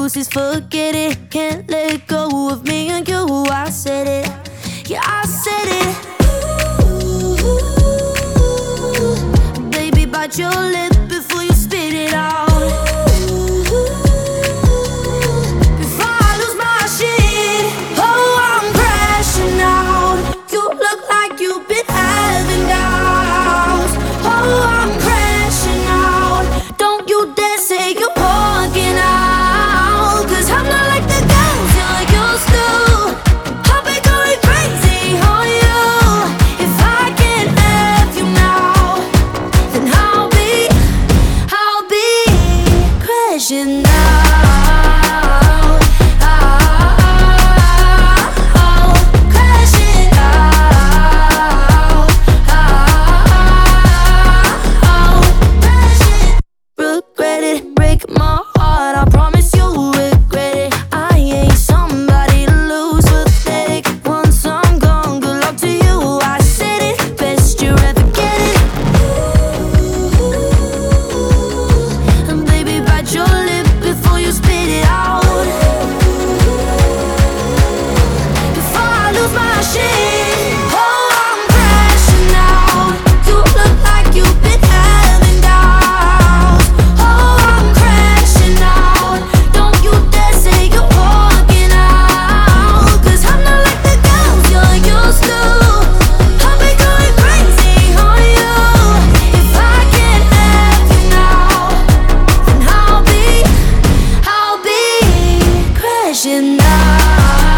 bruises, forget it. Can't let go of me and you. I said it, yeah, I said it. Ooh, baby, bite your lip before you spit it out. Before I lose my shit, oh, I'm crashing out. You look like you've been having doubts. Oh, I'm crashing out. Don't you dare say you're walking out, 'cause I'm not like the girls you're used to. I'll be going crazy on you. If I can't have you now, then I'll be crashing out. Crashing out. Regret it, break my heart. I promise you'll regret it. I ain't somebody to lose pathetic. Once I'm gone, good luck to you. I said it, best you ever get it. And baby, bite your lip before you spit it out. Before I lose my shit, oh, I'm crashing out. You look like you've been having doubts. Oh, I'm crashing out. Don't you dare say you're walking out, 'cause I'm not like the girls you're used to. I'll be going crazy on you. If I can't have you now, then I'll be crashing out.